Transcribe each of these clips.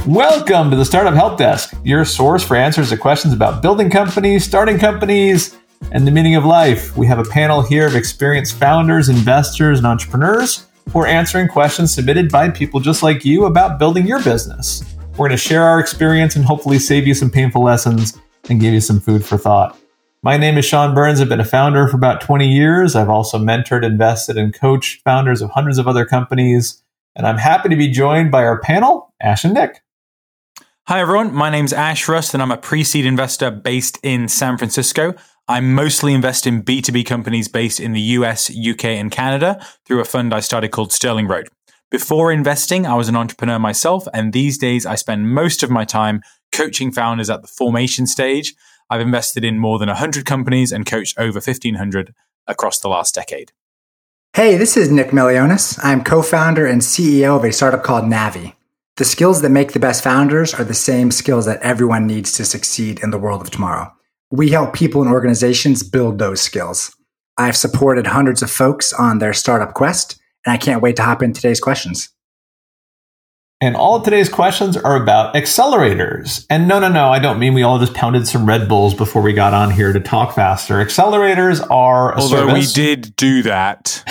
Welcome to the Startup Help Desk, your source for answers to questions about building companies, starting companies, and the meaning of life. We have a panel here of experienced founders, investors, and entrepreneurs who are answering questions submitted by people just like you about building your business. We're going to share our experience and hopefully save you some painful lessons and give you some food for thought. My name is Sean Burns. I've been a founder for about 20 years. I've also mentored, invested, and coached founders of hundreds of other companies. And I'm happy to be joined by our panel, Ash and Nick. Hi, everyone. My name's Ash Rust, and I'm a pre-seed investor based in San Francisco. I mostly invest in B2B companies based in the US, UK, and Canada through a fund I started called Sterling Road. Before investing, I was an entrepreneur myself, and these days I spend most of my time coaching founders at the formation stage. I've invested in more than 100 companies and coached over 1,500 across the last decade. Hey, this is Nick Milionis. I'm co-founder and CEO of a startup called Navi. The skills that make the best founders are the same skills that everyone needs to succeed in the world of tomorrow. We help people and organizations build those skills. I've supported hundreds of folks on their startup quest, and I can't wait to hop into today's questions. And all of today's questions are about accelerators. And no, I don't mean we all just pounded some Red Bulls before we got on here to talk faster. Accelerators are a Although service. we did do that.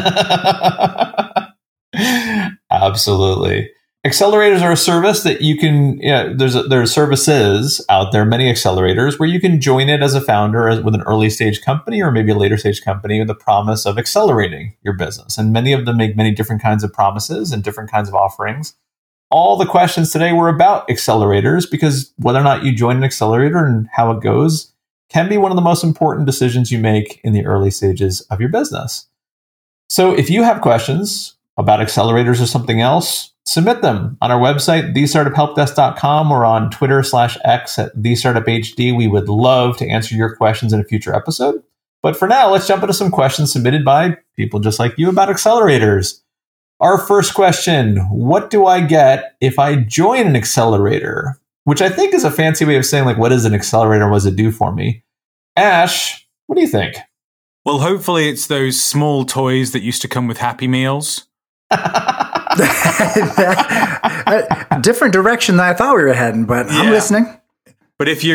Absolutely. Accelerators are a service that you can, there are services out there, many accelerators, where you can join it as a founder with an early stage company or maybe a later stage company with the promise of accelerating your business. And many of them make many different kinds of promises and different kinds of offerings. All the questions today were about accelerators because whether or not you join an accelerator and how it goes can be one of the most important decisions you make in the early stages of your business. So if you have questions about accelerators or something else, submit them on our website, thestartuphelpdesk.com, or on Twitter/X at thestartuphd. We would love to answer your questions in a future episode. But for now, let's jump into some questions submitted by people just like you about accelerators. Our first question, what do I get if I join an accelerator? Which I think is a fancy way of saying, like, what is an accelerator and what does it do for me? Ash, what do you think? Well, hopefully it's those small toys that used to come with Happy Meals. Different direction than I thought we were heading, but yeah. I'm listening. But if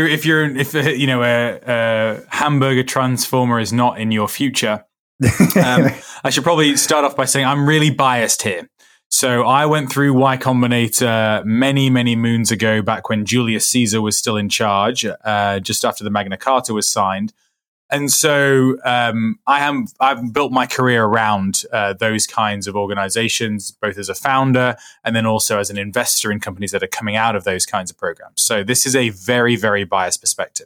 a hamburger transformer is not in your future, I should probably start off by saying I'm really biased here. So I went through Y Combinator many, many moons ago, back when Julius Caesar was still in charge, just after the Magna Carta was signed. And so I've built my career around those kinds of organizations, both as a founder and then also as an investor in companies that are coming out of those kinds of programs. So this is a very, very biased perspective.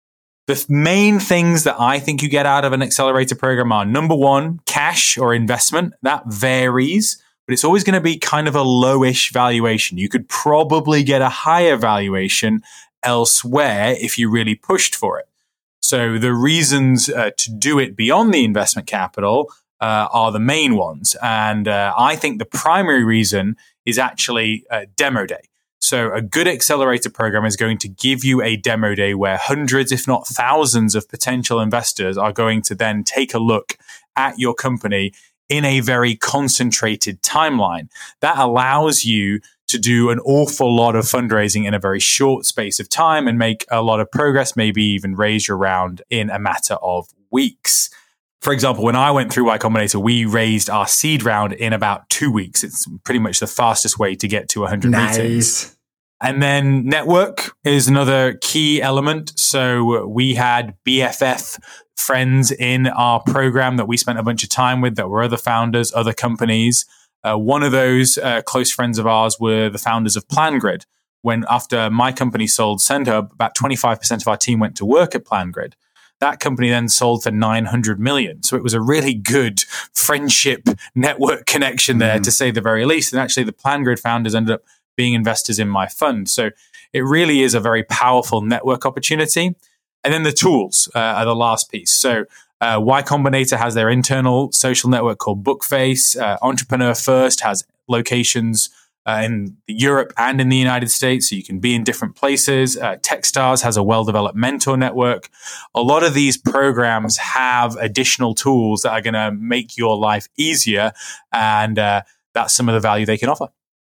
The main things that I think you get out of an accelerator program are, number one, cash or investment. That varies, but it's always going to be kind of a lowish valuation. You could probably get a higher valuation elsewhere if you really pushed for it. So the reasons to do it beyond the investment capital are the main ones. And I think the primary reason is actually demo day. So a good accelerator program is going to give you a demo day where hundreds, if not thousands of potential investors are going to then take a look at your company in a very concentrated timeline. That allows you to do an awful lot of fundraising in a very short space of time and make a lot of progress, maybe even raise your round in a matter of weeks. For example, when I went through Y Combinator, we raised our seed round in about 2 weeks. It's pretty much the fastest way to get to 100 meetings. And then network is another key element. So we had BFF friends in our program that we spent a bunch of time with that were other founders, other companies. One of those close friends of ours were the founders of PlanGrid. When after my company sold SendHub, about 25% of our team went to work at PlanGrid. That company then sold for $900 million. So it was a really good friendship network connection there, to say the very least. And actually, the PlanGrid founders ended up being investors in my fund. So it really is a very powerful network opportunity. And then the tools are the last piece. So Y Combinator has their internal social network called Bookface. Entrepreneur First has locations in Europe and in the United States, so you can be in different places. Techstars has a well-developed mentor network. A lot of these programs have additional tools that are going to make your life easier, and that's some of the value they can offer.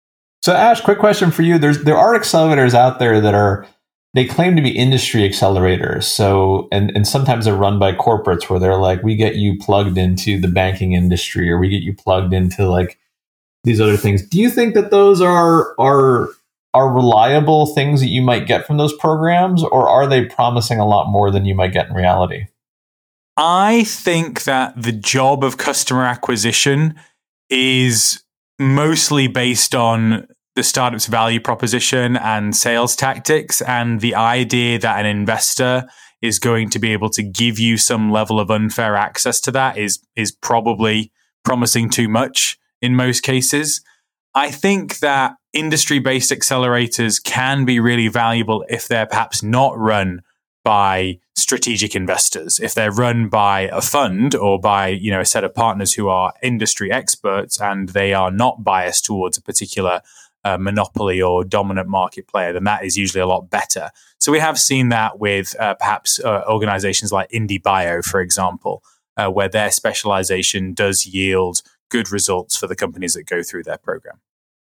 So Ash, quick question for you. There are accelerators out there they claim to be industry accelerators. So, and sometimes they're run by corporates where they're like, we get you plugged into the banking industry, or we get you plugged into like these other things. Do you think that those are reliable things that you might get from those programs, or are they promising a lot more than you might get in reality? I think that the job of customer acquisition is mostly based on the startup's value proposition and sales tactics, and the idea that an investor is going to be able to give you some level of unfair access to that is probably promising too much in most cases. I think that industry-based accelerators can be really valuable if they're perhaps not run by strategic investors, if they're run by a fund or by a set of partners who are industry experts and they are not biased towards a particular monopoly or dominant market player, then that is usually a lot better. So we have seen that with perhaps organizations like IndieBio, for example, where their specialization does yield good results for the companies that go through their program.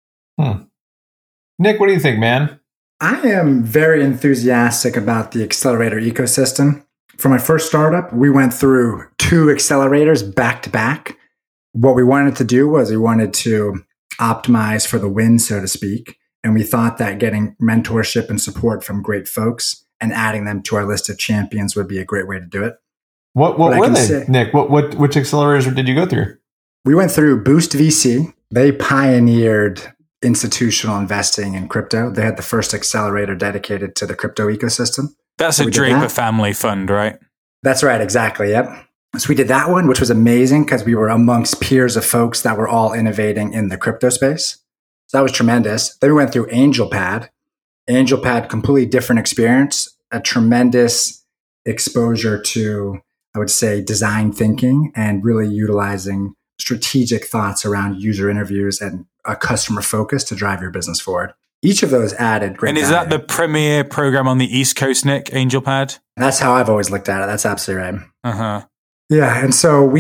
Nick, what do you think, man? I am very enthusiastic about the accelerator ecosystem. For my first startup, we went through 2 accelerators back to back. What we wanted to do was we wanted to optimize for the win, so to speak. And we thought that getting mentorship and support from great folks and adding them to our list of champions would be a great way to do it. What were they, Nick? Which accelerators did you go through? We went through Boost VC. They pioneered institutional investing in crypto. They had the first accelerator dedicated to the crypto ecosystem. That's a Draper family fund, right? That's right, exactly, yep. So we did that one, which was amazing because we were amongst peers of folks that were all innovating in the crypto space. So that was tremendous. Then we went through AngelPad. AngelPad, completely different experience, a tremendous exposure to, I would say, design thinking and really utilizing strategic thoughts around user interviews and a customer focus to drive your business forward. Each of those added great value. And is that the premier program on the East Coast, Nick, AngelPad? That's how I've always looked at it. That's absolutely right. Uh-huh. Yeah. And so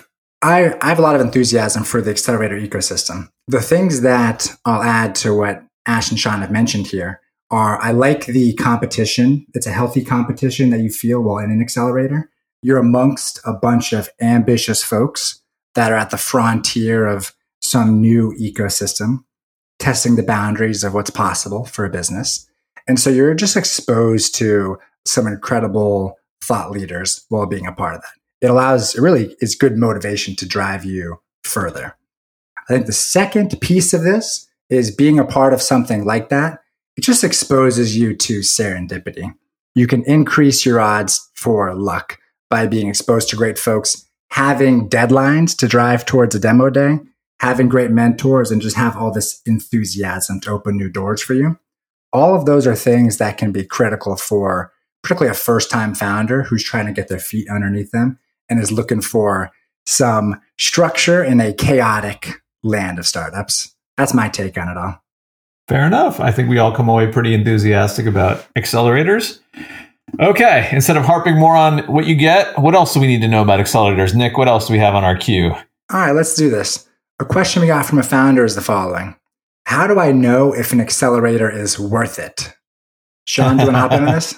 I have a lot of enthusiasm for the accelerator ecosystem. The things that I'll add to what Ash and Sean have mentioned here are I like the competition. It's a healthy competition that you feel while in an accelerator. You're amongst a bunch of ambitious folks that are at the frontier of some new ecosystem, testing the boundaries of what's possible for a business. And so you're just exposed to some incredible thought leaders while being a part of that. It really is good motivation to drive you further. I think the second piece of this is being a part of something like that. It just exposes you to serendipity. You can increase your odds for luck by being exposed to great folks, having deadlines to drive towards a demo day, having great mentors, and just have all this enthusiasm to open new doors for you. All of those are things that can be critical for particularly a first-time founder who's trying to get their feet underneath them and is looking for some structure in a chaotic land of startups. That's my take on it all. Fair enough. I think we all come away pretty enthusiastic about accelerators. Okay, instead of harping more on what you get, what else do we need to know about accelerators? Nick, what else do we have on our queue? All right, let's do this. A question we got from a founder is the following. How do I know if an accelerator is worth it? Sean, do you want to hop into this?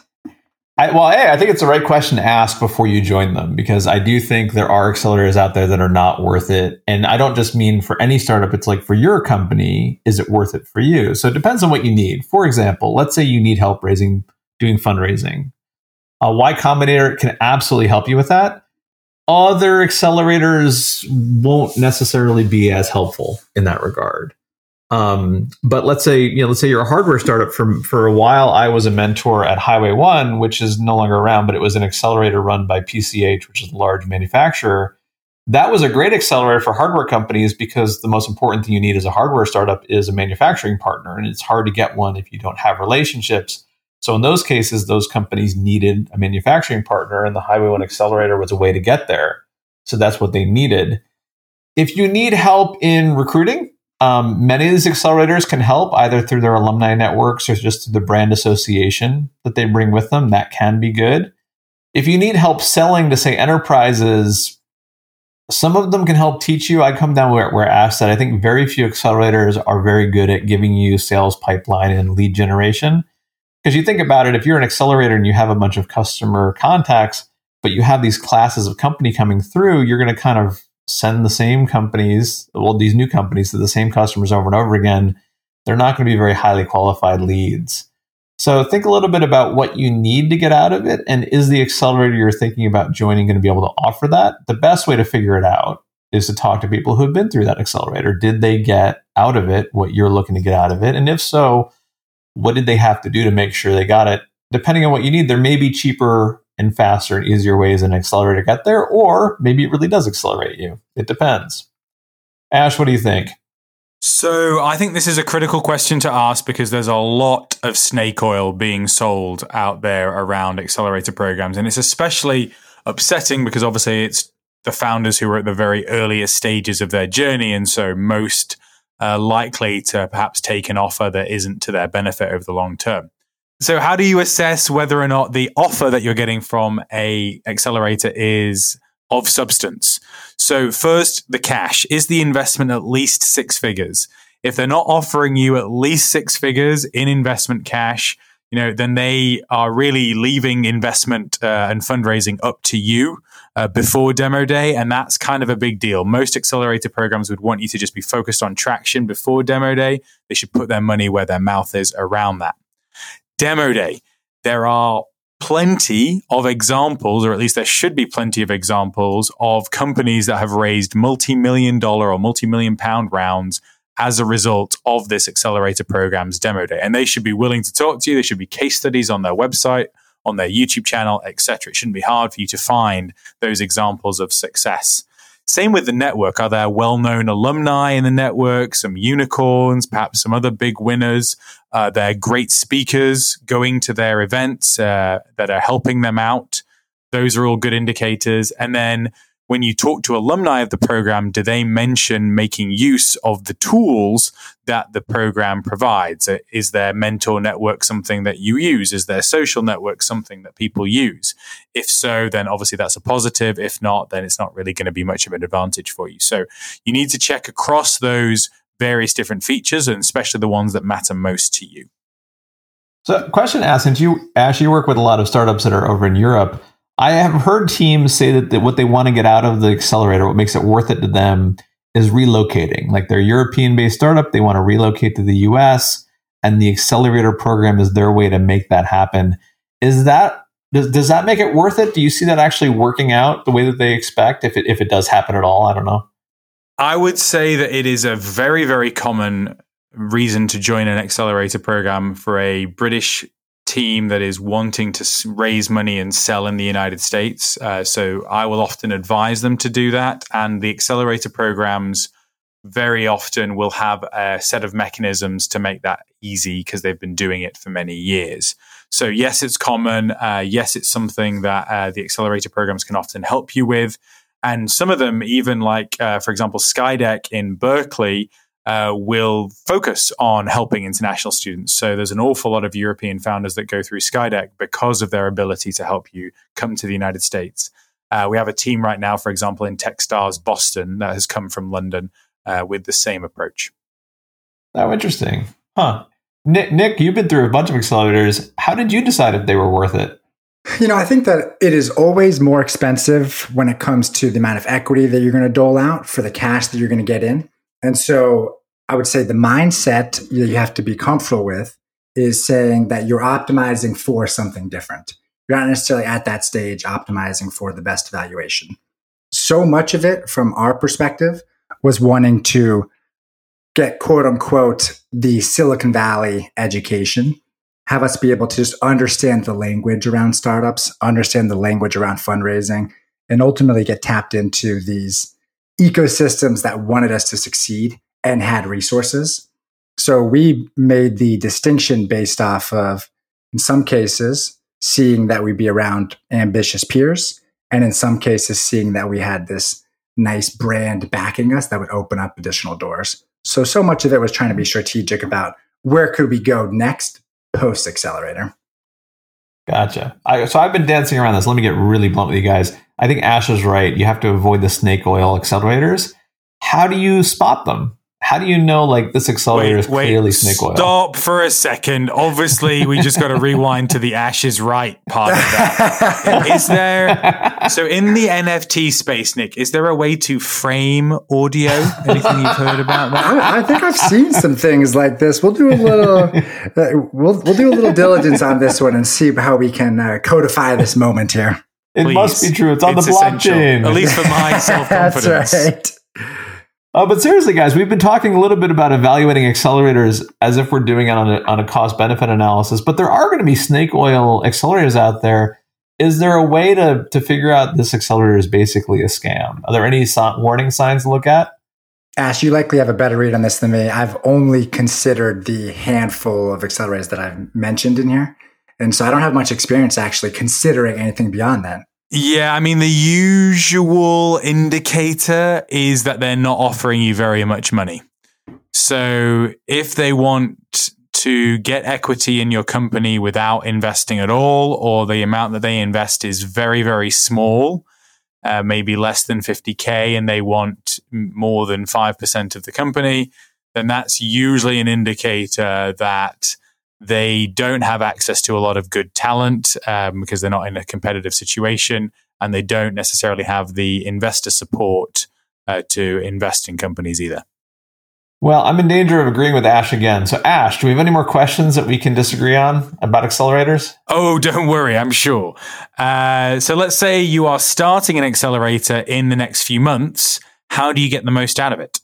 I think it's the right question to ask before you join them, because I do think there are accelerators out there that are not worth it. And I don't just mean for any startup. It's like for your company, is it worth it for you? So it depends on what you need. For example, let's say you need help doing fundraising. Y Combinator can absolutely help you with that. Other accelerators won't necessarily be as helpful in that regard. But let's say you're a hardware startup. For a while, I was a mentor at Highway One, which is no longer around, but it was an accelerator run by PCH, which is a large manufacturer. That was a great accelerator for hardware companies because the most important thing you need as a hardware startup is a manufacturing partner. And it's hard to get one if you don't have relationships. So in those cases, those companies needed a manufacturing partner, and the Highway One Accelerator was a way to get there. So that's what they needed. If you need help in recruiting, many of these accelerators can help either through their alumni networks or just through the brand association that they bring with them. That can be good. If you need help selling to, say, enterprises, Some of them can help teach you. I come down where Ash said, I think very few accelerators are very good at giving you sales pipeline and lead generation. Because you think about it, if you're an accelerator and you have a bunch of customer contacts, but you have these classes of company coming through, you're going to kind of send the same companies, these new companies to the same customers over and over again. They're not going to be very highly qualified leads. So think a little bit about what you need to get out of it. And is the accelerator you're thinking about joining going to be able to offer that? The best way to figure it out is to talk to people who've been through that accelerator. Did they get out of it what you're looking to get out of it? And if so, what did they have to do to make sure they got it? Depending on what you need, there may be cheaper and faster and easier ways an accelerator to get there, or maybe it really does accelerate you. It depends. Ash, what do you think? So I think this is a critical question to ask because there's a lot of snake oil being sold out there around accelerator programs. And it's especially upsetting because obviously it's the founders who are at the very earliest stages of their journey. And so most likely to perhaps take an offer that isn't to their benefit over the long term. So how do you assess whether or not the offer that you're getting from a accelerator is of substance? So first, the cash. Is the investment at least 6 figures? If they're not offering you at least 6 figures in investment cash, then they are really leaving investment and fundraising up to you before demo day. And that's kind of a big deal. Most accelerator programs would want you to just be focused on traction before demo day. They should put their money where their mouth is around that. Demo day. There are plenty of examples, or at least there should be plenty of examples of companies that have raised multi-million-dollar or multi-million-pound rounds as a result of this accelerator program's demo day. And they should be willing to talk to you. There should be case studies on their website, on their YouTube channel, etc. It shouldn't be hard for you to find those examples of success. Same with the network. Are there well-known alumni in the network, some unicorns, perhaps some other big winners? They're great speakers going to their events that are helping them out. Those are all good indicators. And then when you talk to alumni of the program, do they mention making use of the tools that the program provides? Is their mentor network something that you use? Is their social network something that people use? If so, then obviously that's a positive. If not, then it's not really going to be much of an advantage for you. So you need to check across those various different features, and especially the ones that matter most to you. So question asked, since you work with a lot of startups that are over in Europe, I have heard teams say that what they want to get out of the accelerator, what makes it worth it to them, is relocating. Like they're a European-based startup, they want to relocate to the US, and the accelerator program is their way to make that happen. Does that make it worth it? Do you see that actually working out the way that they expect, if it does happen at all? I don't know. I would say that it is a very, very common reason to join an accelerator program for a British team that is wanting to raise money and sell in the United States. So I will often advise them to do that. And the accelerator programs very often will have a set of mechanisms to make that easy because they've been doing it for many years. So yes, it's common. Yes, it's something that the accelerator programs can often help you with. And some of them, even like, for example, Skydeck in Berkeley, will focus on helping international students. So there's an awful lot of European founders that go through Skydeck because of their ability to help you come to the United States. We have a team right now, for example, in Techstars Boston that has come from London with the same approach. Oh, interesting. Huh. Nick, you've been through a bunch of accelerators. How did you decide if they were worth it? I think that it is always more expensive when it comes to the amount of equity that you're going to dole out for the cash that you're going to get in. And so I would say the mindset you have to be comfortable with is saying that you're optimizing for something different. You're not necessarily at that stage optimizing for the best valuation. So much of it, from our perspective, was wanting to get, quote unquote, the Silicon Valley education, have us be able to just understand the language around startups, understand the language around fundraising, and ultimately get tapped into these ecosystems that wanted us to succeed and had resources. So we made the distinction based off of, in some cases, seeing that we'd be around ambitious peers, and in some cases, seeing that we had this nice brand backing us that would open up additional doors. So much of it was trying to be strategic about where could we go next post-accelerator. Gotcha. So I've been dancing around this. Let me get really blunt with you guys. I think Ash is right. You have to avoid the snake oil accelerators. How do you spot them? How do you know, like, this accelerator is clearly snake oil? Stop for a second. Obviously, we just got to rewind to the Ash is right part of that. Is there, so in the NFT space, Nick, is there a way to frame audio? Anything you've heard about that? I think I've seen some things like this. We'll do a little, we'll do a little diligence on this one and see how we can codify this moment here. It must be true. It's on the blockchain. At least for my self-confidence. That's right. But seriously, guys, we've been talking a little bit about evaluating accelerators as if we're doing it on a cost-benefit analysis, but there are going to be snake oil accelerators out there. Is there a way to figure out this accelerator is basically a scam? Are there any warning signs to look at? Ash, you likely have a better read on this than me. I've only considered the handful of accelerators that I've mentioned in here. And so I don't have much experience actually considering anything beyond that. Yeah, I mean, the usual indicator is that they're not offering you very much money. So if they want to get equity in your company without investing at all, or the amount that they invest is very, very small, maybe less than 50K, and they want more than 5% of the company, then that's usually an indicator that they don't have access to a lot of good talent because they're not in a competitive situation, and they don't necessarily have the investor support to invest in companies either. Well, I'm in danger of agreeing with Ash again. So, Ash, do we have any more questions that we can disagree on about accelerators? Oh, don't worry, I'm sure. So let's say you are starting an accelerator in the next few months. How do you get the most out of it?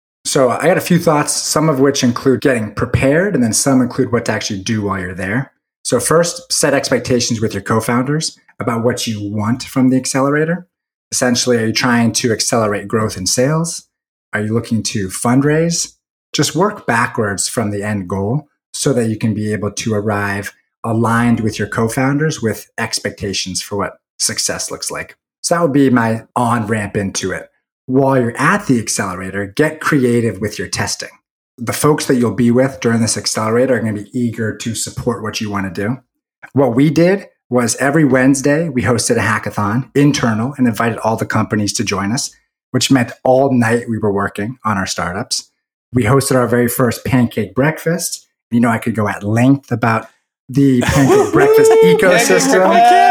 So I got a few thoughts, some of which include getting prepared, and then some include what to actually do while you're there. So first, set expectations with your co-founders about what you want from the accelerator. Essentially, are you trying to accelerate growth in sales? Are you looking to fundraise? Just work backwards from the end goal so that you can be able to arrive aligned with your co-founders with expectations for what success looks like. So that would be my on-ramp into it. While you're at the accelerator, get creative with your testing. The folks that you'll be with during this accelerator are going to be eager to support what you want to do. What we did was every Wednesday, we hosted a hackathon, internal, and invited all the companies to join us, which meant all night we were working on our startups. We hosted our very first pancake breakfast. You know, I could go at length about the pancake breakfast ecosystem.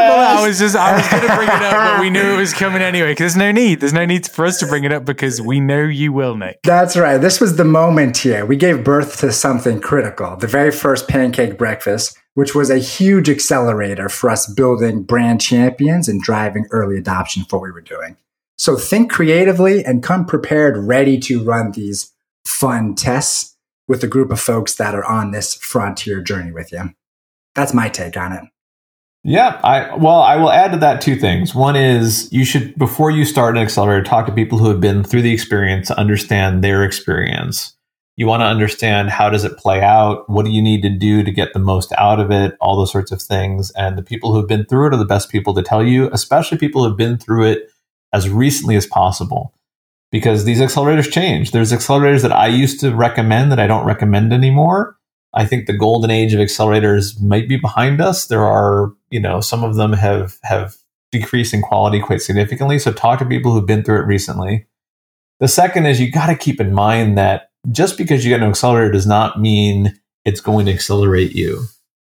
I was going to bring it up, but we knew it was coming anyway. Because there's no need for us to bring it up because we know you will, Nick. That's right. This was the moment here. We gave birth to something critical. The very first pancake breakfast, which was a huge accelerator for us building brand champions and driving early adoption for what we were doing. So think creatively and come prepared, ready to run these fun tests with a group of folks that are on this frontier journey with you. That's my take on it. Yeah, I will add to that two things. One is you should, before you start an accelerator, talk to people who have been through the experience to understand their experience. You want to understand how does it play out? What do you need to do to get the most out of it? All those sorts of things. And the people who have been through it are the best people to tell you, especially people who have been through it as recently as possible. Because these accelerators change. There's accelerators that I used to recommend that I don't recommend anymore. I think the golden age of accelerators might be behind us. There are, some of them have decreased in quality quite significantly. So talk to people who've been through it recently. The second is you got to keep in mind that just because you get an accelerator does not mean it's going to accelerate you.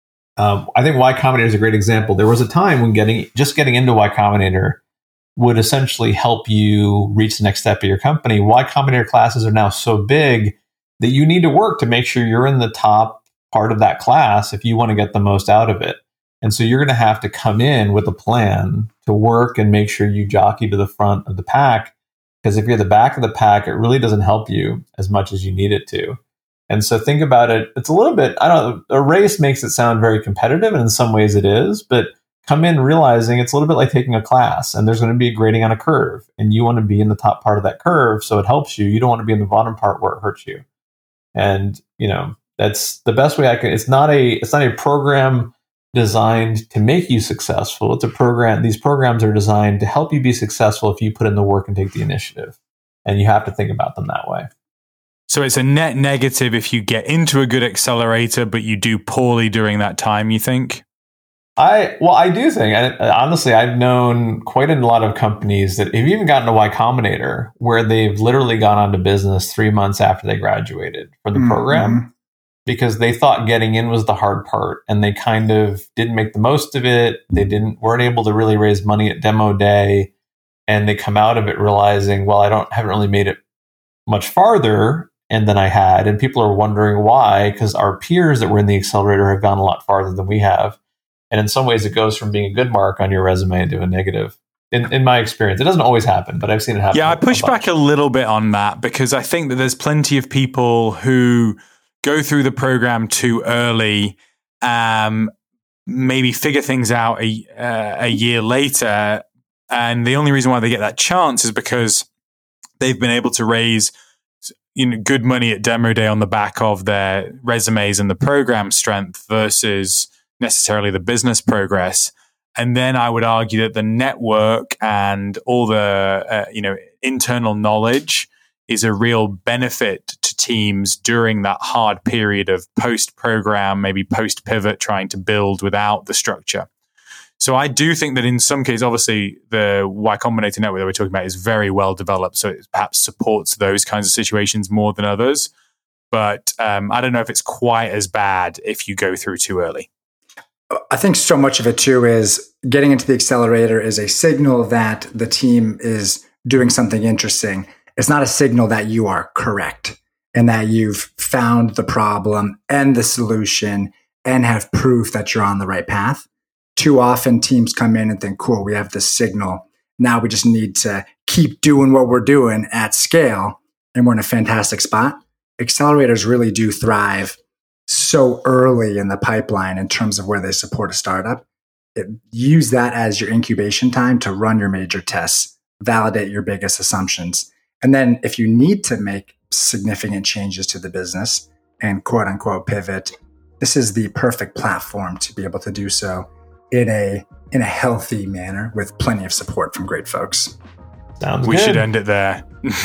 I think Y Combinator is a great example. There was a time when getting into Y Combinator would essentially help you reach the next step of your company. Y Combinator classes are now so big that you need to work to make sure you're in the top part of that class if you want to get the most out of it. And so you're going to have to come in with a plan to work and make sure you jockey to the front of the pack. Because if you're at the back of the pack, it really doesn't help you as much as you need it to. And so think about it. It's a little bit, a race makes it sound very competitive, and in some ways it is, but come in realizing it's a little bit like taking a class, and there's going to be a grading on a curve, and you want to be in the top part of that curve so it helps you. You don't want to be in the bottom part where it hurts you. And, that's the best way I can. It's not a program designed to make you successful. It's a program. These programs are designed to help you be successful if you put in the work and take the initiative. And you have to think about them that way. So it's a net negative if you get into a good accelerator, but you do poorly during that time, you think? I do think, honestly, I've known quite a lot of companies that have even gotten to Y Combinator where they've literally gone on to business 3 months after they graduated from the program because they thought getting in was the hard part and they kind of didn't make the most of it. They weren't able to really raise money at demo day, and they come out of it realizing, well, haven't really made it much farther than I had, and people are wondering why, because our peers that were in the accelerator have gone a lot farther than we have. And in some ways, it goes from being a good mark on your resume to a negative. In my experience, it doesn't always happen, but I've seen it happen. Yeah, I push back a little bit on that because I think that there's plenty of people who go through the program too early, maybe figure things out a year later, and the only reason why they get that chance is because they've been able to raise good money at demo day on the back of their resumes and the program strength versus necessarily the business progress. And then I would argue that the network and all the internal knowledge is a real benefit to teams during that hard period of post-program, maybe post-pivot, trying to build without the structure. So I do think that in some cases, obviously, the Y Combinator network that we're talking about is very well developed, so it perhaps supports those kinds of situations more than others. But I don't know if it's quite as bad if you go through too early. I think so much of it too is getting into the accelerator is a signal that the team is doing something interesting. It's not a signal that you are correct and that you've found the problem and the solution and have proof that you're on the right path. Too often teams come in and think, cool, we have this signal. Now we just need to keep doing what we're doing at scale and we're in a fantastic spot. Accelerators really do thrive so early in the pipeline in terms of where they support a startup. Use that as your incubation time to run your major tests, validate your biggest assumptions. And then if you need to make significant changes to the business and quote unquote pivot, this is the perfect platform to be able to do so in a healthy manner with plenty of support from great folks. Sounds we good. should end it there.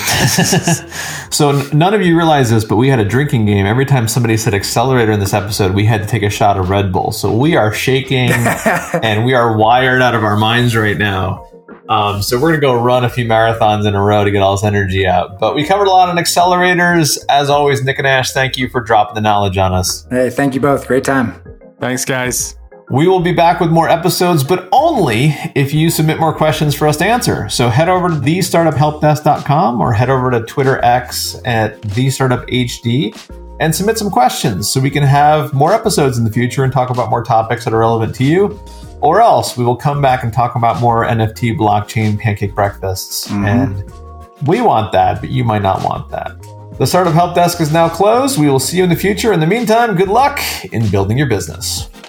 So none of you realize this, but we had a drinking game. Every time somebody said accelerator in this episode, we had to take a shot of Red Bull. So we are shaking and we are wired out of our minds right now. So we're going to go run a few marathons in a row to get all this energy out. But we covered a lot on accelerators. As always, Nick and Ash, thank you for dropping the knowledge on us. Hey, thank you both. Great time. Thanks, guys. We will be back with more episodes, but only if you submit more questions for us to answer. So head over to thestartuphelpdesk.com or head over to Twitter X at thestartuphd and submit some questions so we can have more episodes in the future and talk about more topics that are relevant to you. Or else we will come back and talk about more NFT blockchain pancake breakfasts. And we want that, but you might not want that. The Startup Help Desk is now closed. We will see you in the future. In the meantime, good luck in building your business.